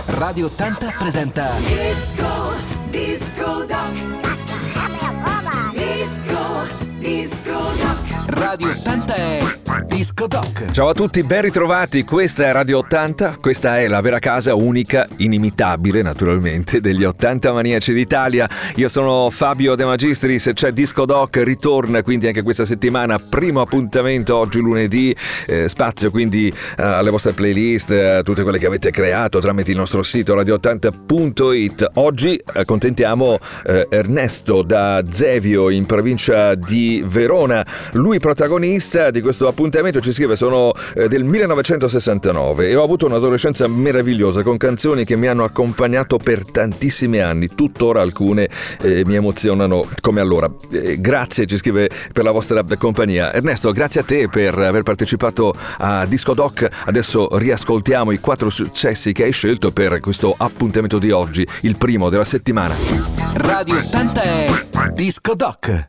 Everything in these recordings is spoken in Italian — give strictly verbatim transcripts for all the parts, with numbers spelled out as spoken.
Radio ottanta presenta Disco, Disco Doc. Disco, Disco Doc. Radio ottanta è Disco Doc. Ciao a tutti, ben ritrovati, questa è Radio ottanta, questa è la vera casa unica, inimitabile naturalmente, degli ottanta maniaci d'Italia. Io sono Fabio De Magistris, c'è Disco Doc, ritorna quindi anche questa settimana, primo appuntamento oggi lunedì, eh, spazio quindi eh, alle vostre playlist, eh, tutte quelle che avete creato tramite il nostro sito radio ottanta punto it. Oggi accontentiamo eh, Ernesto da Zevio in provincia di Verona, lui protagonista di questo appuntamento. Ci scrive: sono eh, del millenovecentosessantanove e ho avuto un'adolescenza meravigliosa con canzoni che mi hanno accompagnato per tantissimi anni, tuttora alcune eh, mi emozionano come allora. Eh, grazie, ci scrive, per la vostra compagnia. Ernesto, grazie a te per aver partecipato a Disco Doc. Adesso riascoltiamo i quattro successi che hai scelto per questo appuntamento di oggi, il primo della settimana. Radio ottanta è Disco Doc.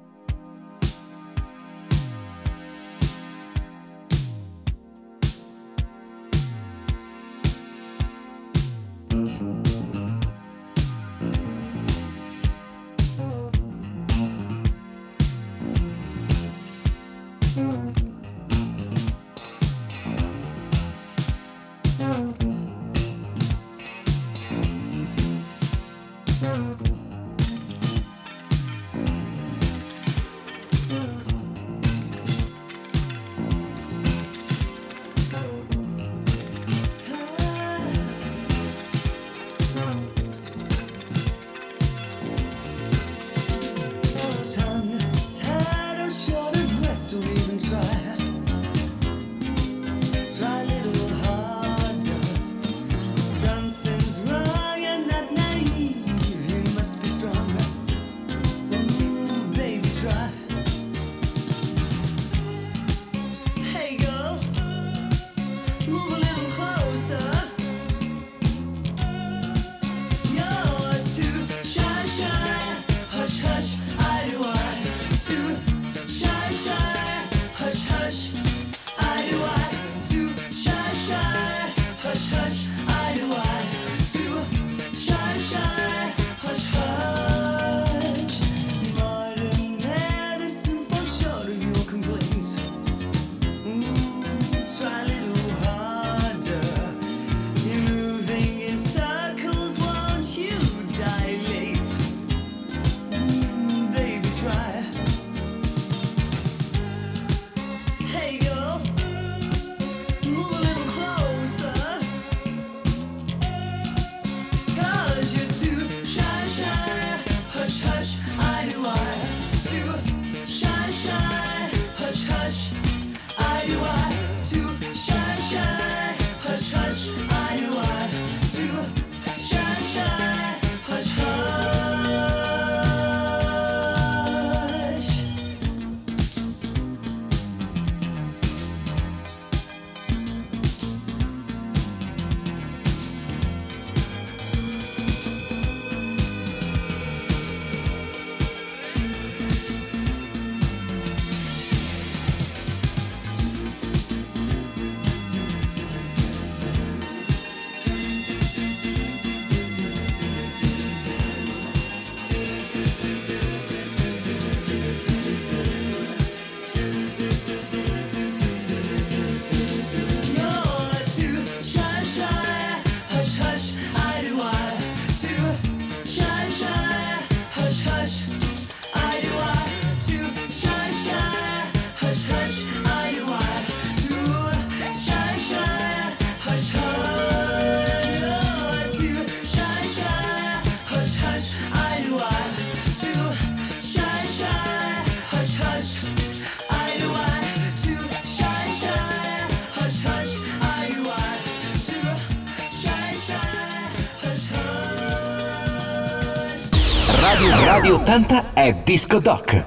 Radio ottanta è Disco Doc.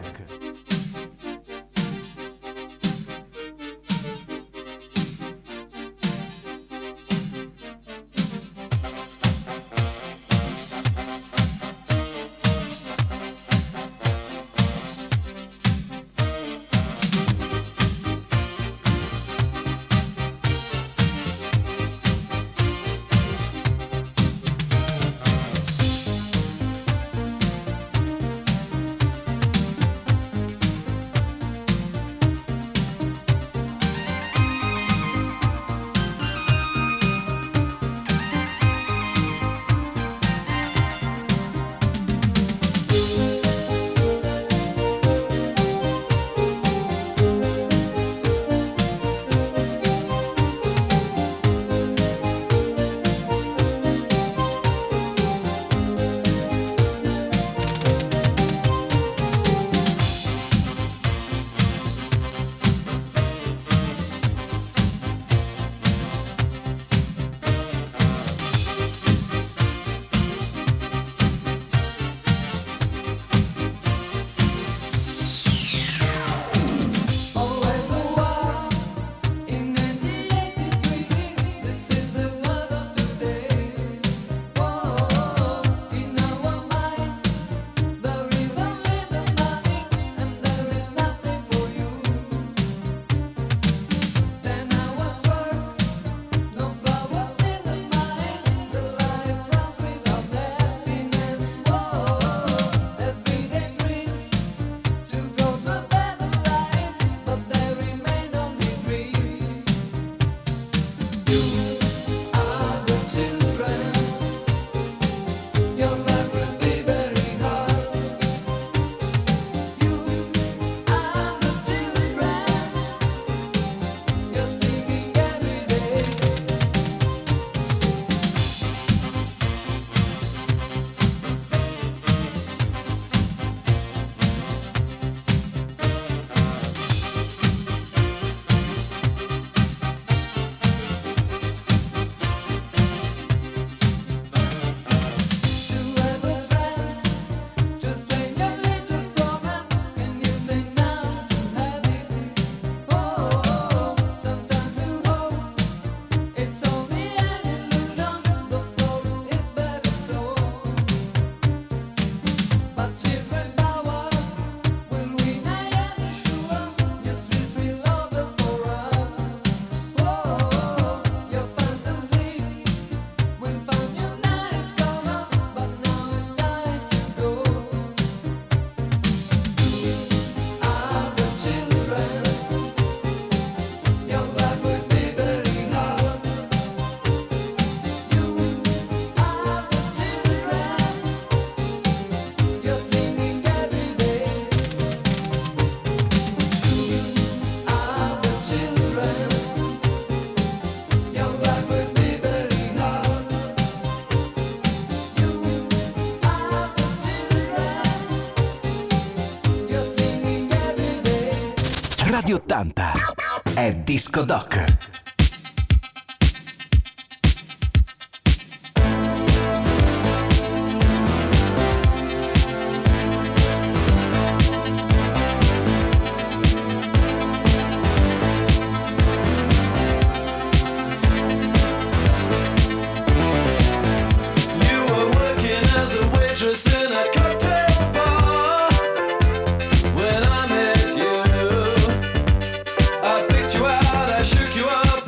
anni ottanta. È Disco Doc. In a cocktail bar when I met you, I picked you out, I shook you up.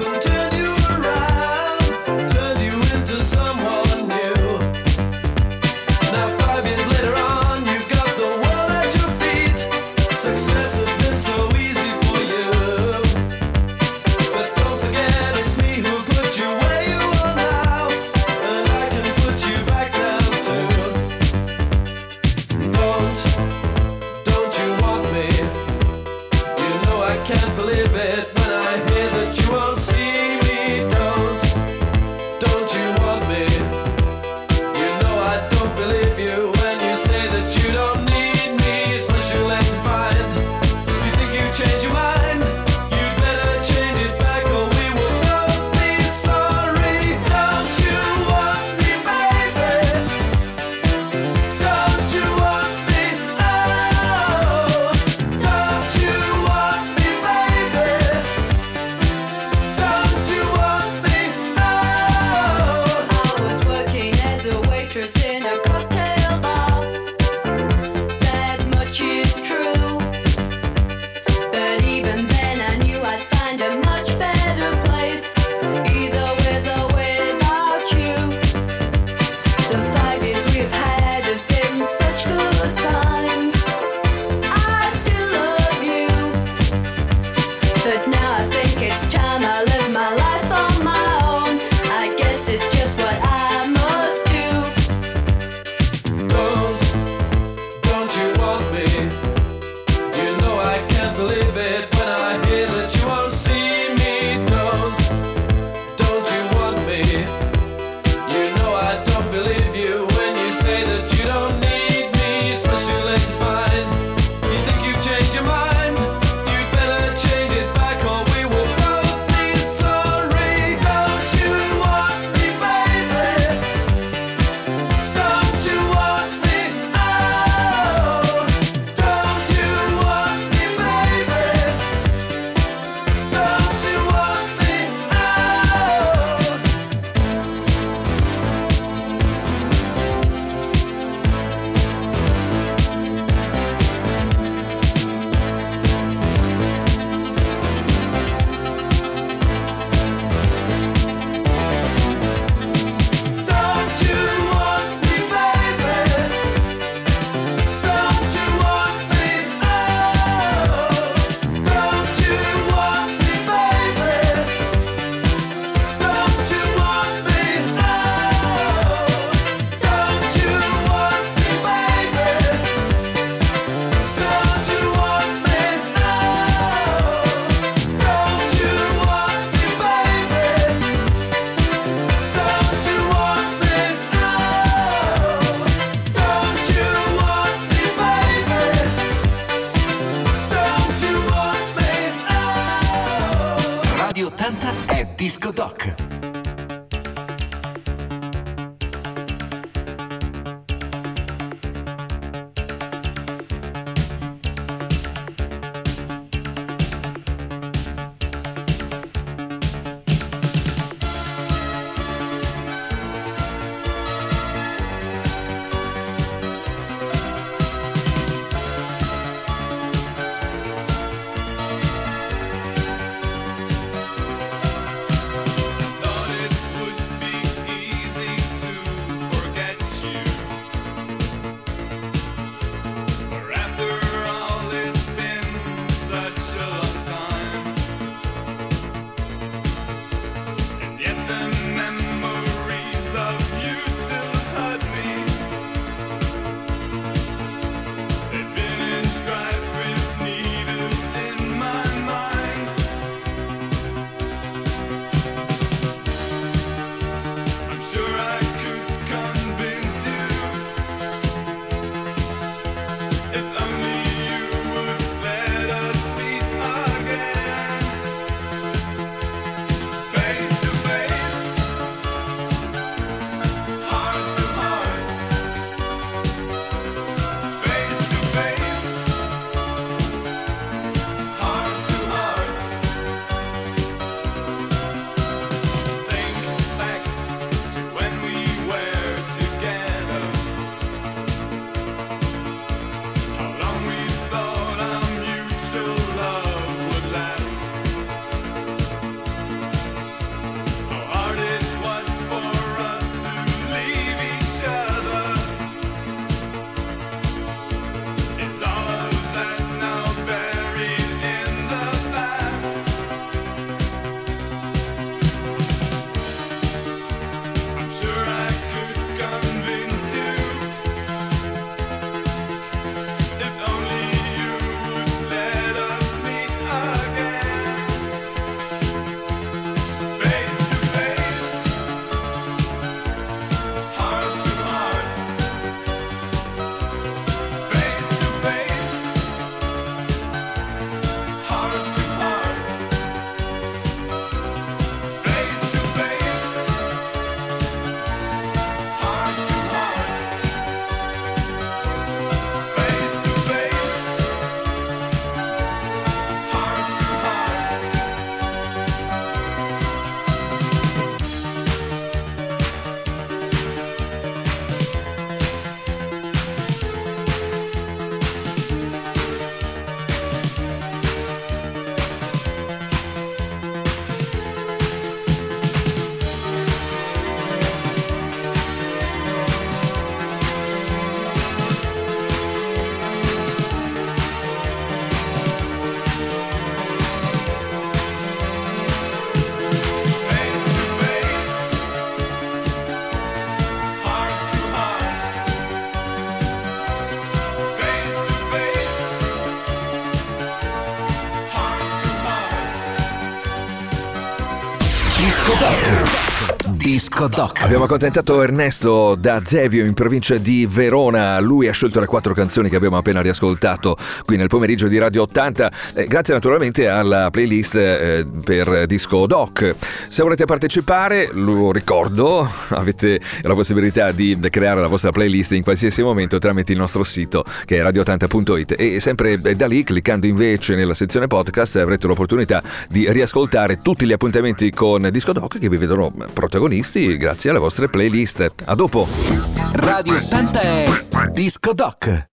Doc. Disco Doc. Abbiamo accontentato Ernesto da Zevio in provincia di Verona. Lui ha scelto le quattro canzoni che abbiamo appena riascoltato qui nel pomeriggio di Radio ottanta, eh, grazie naturalmente alla playlist eh, per Disco Doc. Se volete partecipare, lo ricordo, avete la possibilità di creare la vostra playlist in qualsiasi momento tramite il nostro sito che è radio ottanta punto it, e sempre da lì, cliccando invece nella sezione podcast, avrete l'opportunità di riascoltare tutti gli appuntamenti con Disco Doc che vi vedono protagonisti grazie alle vostre playlist. A dopo. Radio ottanta è Disco Doc.